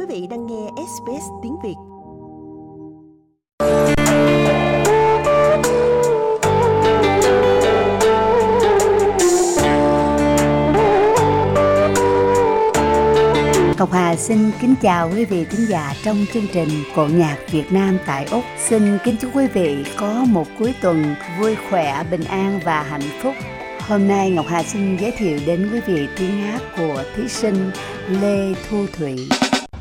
vị đang nghe SBS tiếng Việt. Ngọc Hà xin kính chào quý vị thính giả trong chương trình Cộ nhạc Việt Nam tại Úc. Xin kính chúc quý vị có một cuối tuần vui khỏe, bình an và hạnh phúc. Hôm nay Ngọc Hà xin giới thiệu đến quý vị tiếng hát của thí sinh Lê Thu Thủy.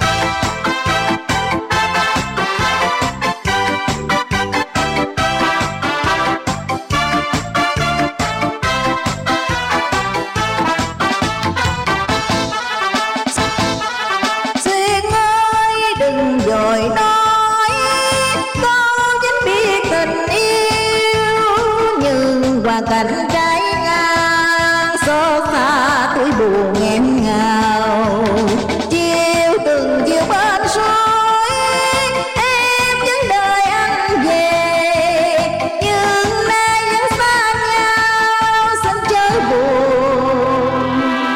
Cảnh trái ngang xót xa tuổi buồn nghẹn ngào, chiều từng chiều bên suối em vẫn đợi anh về, nhưng nay vẫn xa nhau xin chớ buồn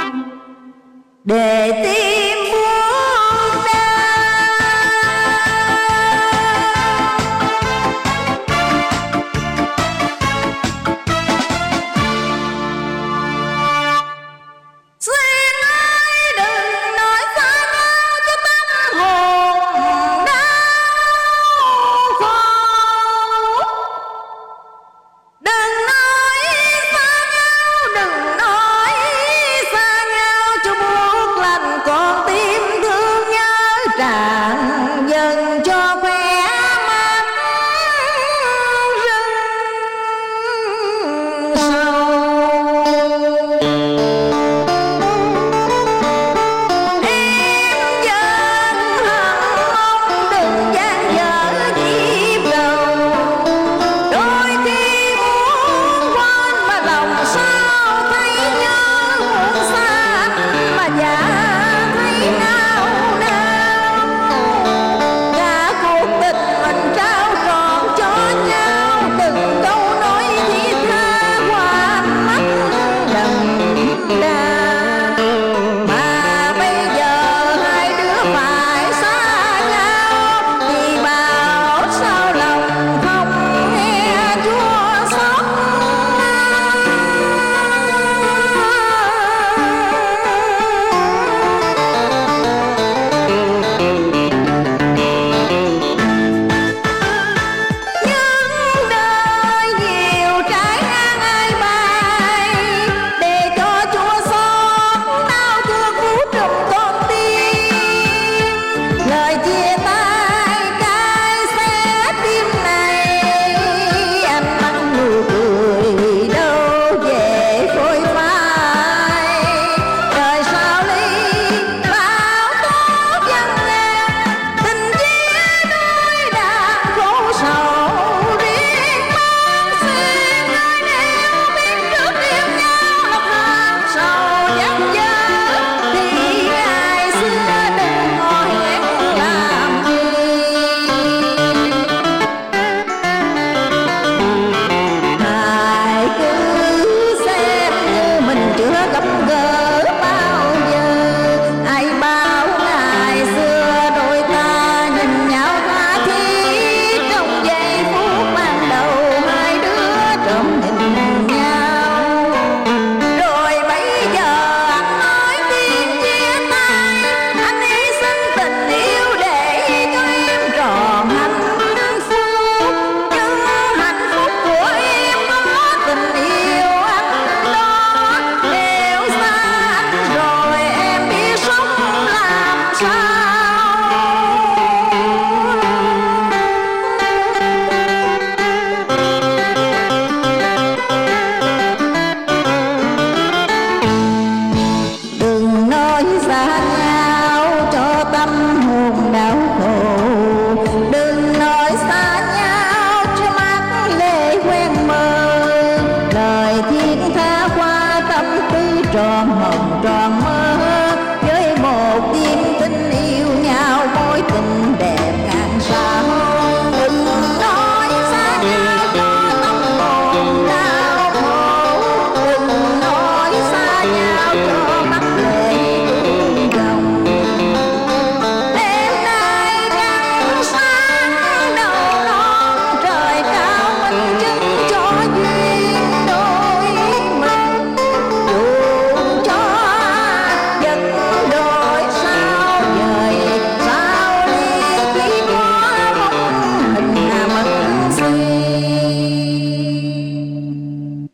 để tim buông đau. Xin ơi đừng nói xa nhau cho tâm hồn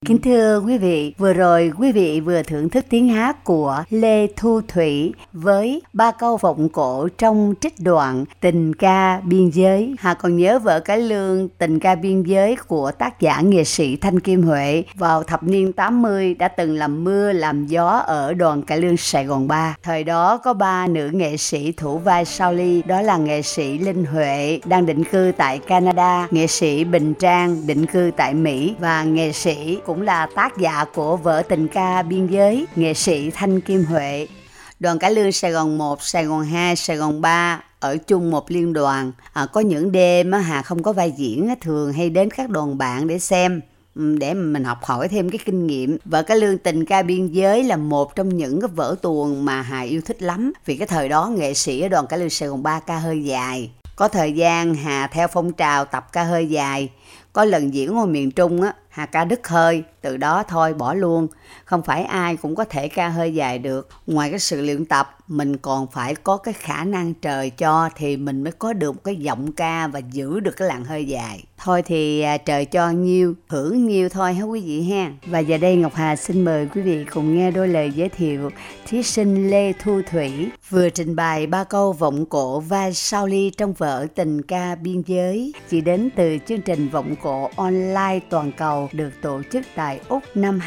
Kính thưa quý vị, vừa rồi quý vị vừa thưởng thức tiếng hát của Lê Thu Thủy với 3 câu vọng cổ trong trích đoạn Tình ca biên giới. Hà còn nhớ vở cải lương Tình ca biên giới của tác giả nghệ sĩ Thanh Kim Huệ vào thập niên 80 đã từng làm mưa làm gió ở đoàn cải lương Sài Gòn 3. Thời đó có 3 nữ nghệ sĩ thủ vai sao ly, đó là nghệ sĩ Linh Huệ đang định cư tại Canada, nghệ sĩ Bình Trang định cư tại Mỹ và nghệ sĩ cũng là tác giả của vở Tình ca biên giới, nghệ sĩ Thanh Kim Huệ. Đoàn cải lương Sài Gòn 1, Sài Gòn 2, Sài Gòn 3 ở chung một liên đoàn. Có những đêm Hà không có vai diễn, thường hay đến các đoàn bạn để xem, để mình học hỏi thêm cái kinh nghiệm. Vở cải lương Tình ca biên giới là một trong những cái vở tuồng mà Hà yêu thích lắm, vì cái thời đó nghệ sĩ ở đoàn cải lương Sài Gòn 3 ca hơi dài. Có thời gian Hà theo phong trào tập ca hơi dài. Có lần diễn ngoài miền Trung Hà ca đứt hơi, từ đó thôi bỏ luôn. Không phải ai cũng có thể ca hơi dài được. Ngoài cái sự luyện tập, mình còn phải có cái khả năng trời cho thì mình mới có được cái giọng ca và giữ được cái làn hơi dài. Thôi thì trời cho nhiêu, hưởng nhiêu thôi hả quý vị ha. Và giờ đây Ngọc Hà xin mời quý vị cùng nghe đôi lời giới thiệu thí sinh Lê Thu Thủy vừa trình bày 3 câu vọng cổ vai sao ly trong vở Tình ca biên giới. Chị đến từ chương trình vọng cổ online toàn cầu được tổ chức tại Úc năm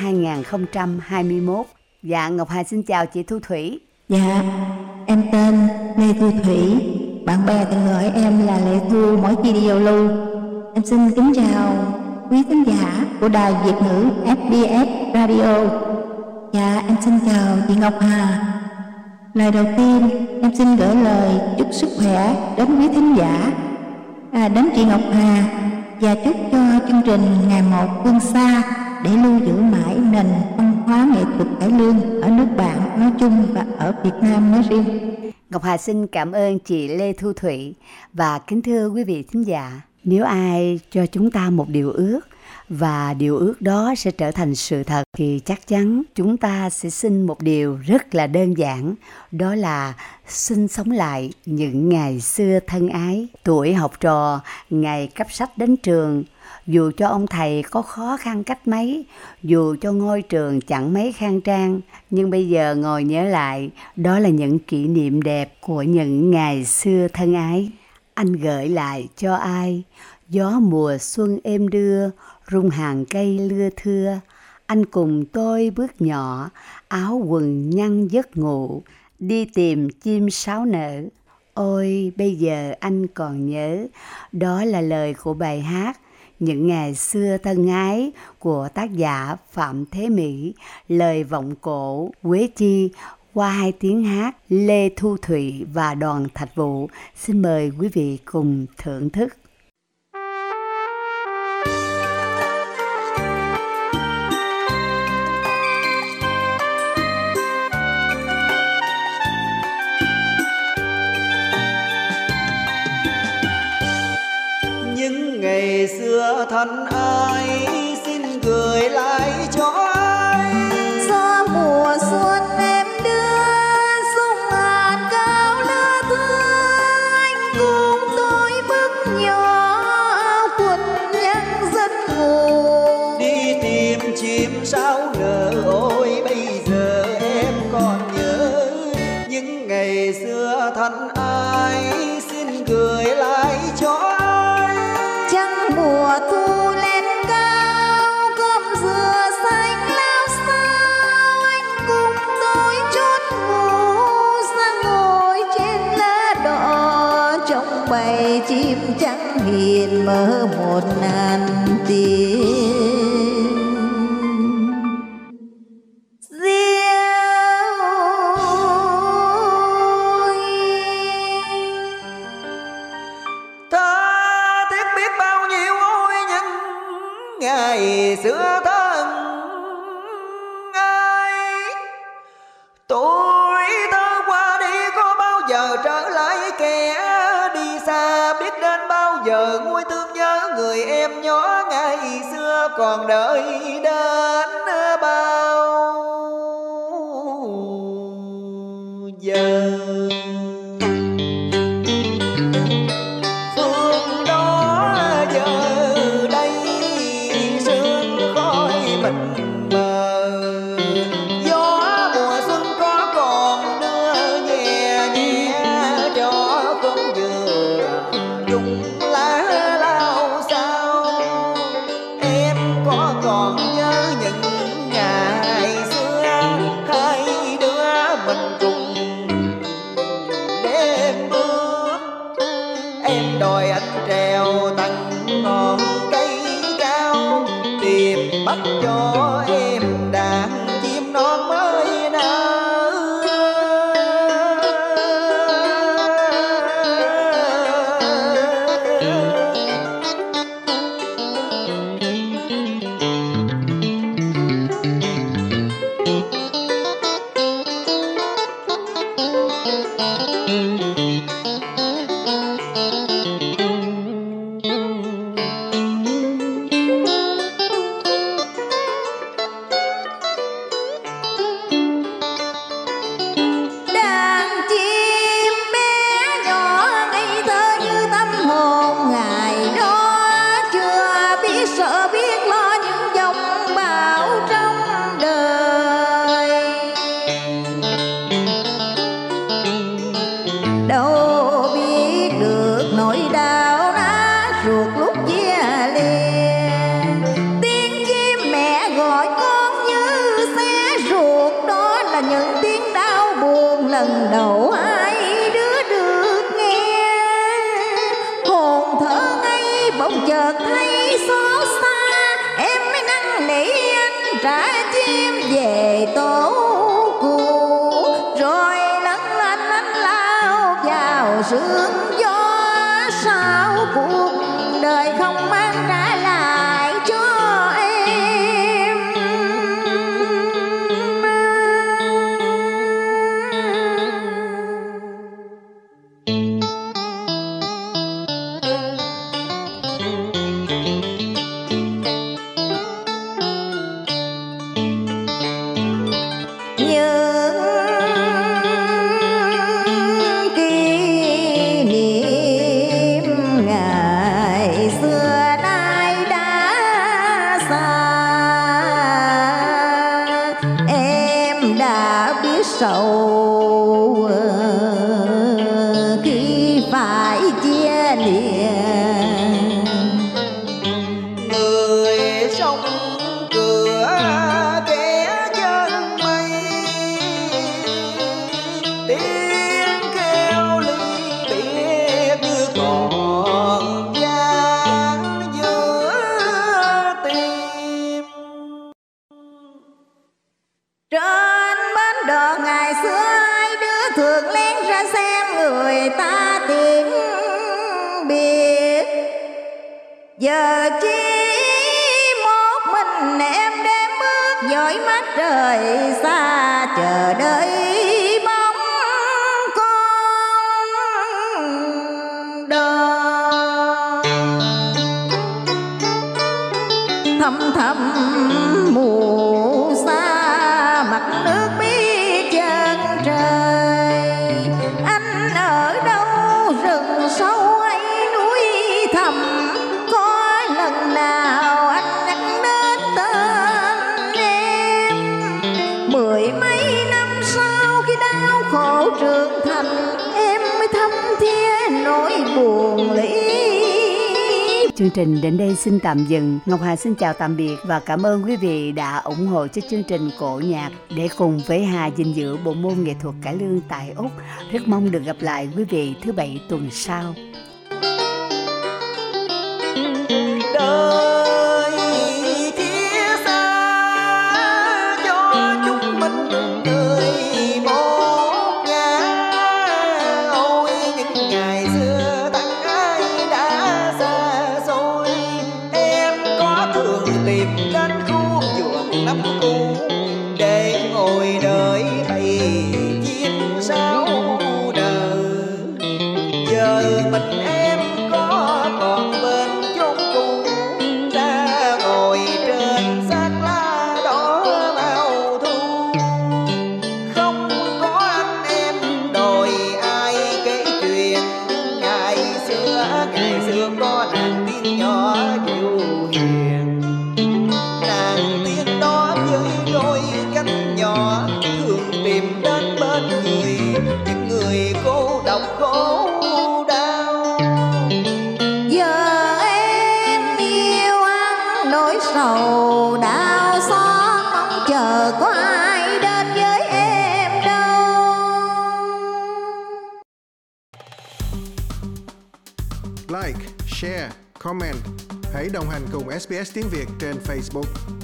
2021. Dạ, Ngọc Hà xin chào chị Thu Thủy. Dạ, em tên Lê Thu Thủy, bạn bè thường gọi em là Lệ Thu mỗi khi đi giao lưu. Em xin kính chào quý khán giả của đài Việt ngữ SBS Radio. Dạ, em xin chào chị Ngọc Hà. Lời đầu tiên, em xin gửi lời chúc sức khỏe đến quý khán giả, đến chị Ngọc Hà, và chúc cho chương trình ngày một vươn xa để lưu giữ mãi nền văn hóa nghệ thuật cải lương ở nước bạn nói chung và ở Việt Nam nói riêng. Ngọc Hà xin cảm ơn chị Lê Thu Thủy và kính thưa quý vị thính giả. Nếu ai cho chúng ta một điều ước và điều ước đó sẽ trở thành sự thật thì chắc chắn chúng ta sẽ xin một điều rất là đơn giản, đó là xin sống lại những ngày xưa thân ái, tuổi học trò, ngày cấp sách đến trường. Dù cho ông thầy có khó khăn cách mấy, dù cho ngôi trường chẳng mấy khang trang, nhưng bây giờ ngồi nhớ lại, đó là những kỷ niệm đẹp của những ngày xưa thân ái. Anh gợi lại cho ai, gió mùa xuân êm đưa, rung hàng cây lưa thưa. Anh cùng tôi bước nhỏ, áo quần nhăn giấc ngủ, đi tìm chim sáo nở. Ôi bây giờ anh còn nhớ, đó là lời của bài hát Những ngày xưa thân ái của tác giả Phạm Thế Mỹ, lời vọng cổ Quế Chi qua 2 tiếng hát Lê Thu Thủy và Đoàn Thạch Vũ. Xin mời quý vị cùng thưởng thức. Những ngày xưa thân ai xin gửi lại cho ai. Gió mùa xuân em đưa sông hạt cao lứa thưa, anh cùng tôi bước nhỏ quần nhăn giấc ngủ, Đi tìm chim sáo nở. Ôi bây giờ em còn nhớ những ngày xưa thân ai xin gửi lại cho ai. mùa thu lên cao cơm dừa xanh lao sao, anh cùng tôi chốt ngủ ra ngồi trên lá đỏ trong bầy chim trắng hiền mơ một ngàn tiếng. Ngày xưa thân ai, tuổi thơ qua đi có bao giờ trở lại, kẻ đi xa biết đến bao giờ nguôi thương nhớ người em nhỏ ngày xưa còn đợi đến bao giờ. Phương đó giờ đây sương khói mình em đòi anh trèo tầng ngọn cây cao, tìm bắt cho em đàn chim non mới nở. Chương trình đến đây xin tạm dừng. Ngọc Hà xin chào tạm biệt và cảm ơn quý vị đã ủng hộ cho chương trình cổ nhạc để cùng với Hà gìn giữ bộ môn nghệ thuật cải lương tại Úc. Rất mong được gặp lại quý vị thứ Bảy tuần sau. Đời chia xa cho chúng mình người một nhà, ôi những ngày xưa tặng ai đã xa xôi. Em có thường tìm đến khu vườn năm cũ để ngồi đợi bầy chim sáo nở. Giờ mình em có còn bên chốn cũ, ra ngồi trên xác lá đỏ bao thu. Không có anh em đòi ai kể chuyện ngày xưa có nàng tiên nhỏ dịu hiền. Nàng tiên đó với đôi cánh nhỏ thường tìm đến bên người những người cô độc khổ đau. like, share, comment. Hãy đồng hành cùng SBS tiếng Việt trên Facebook.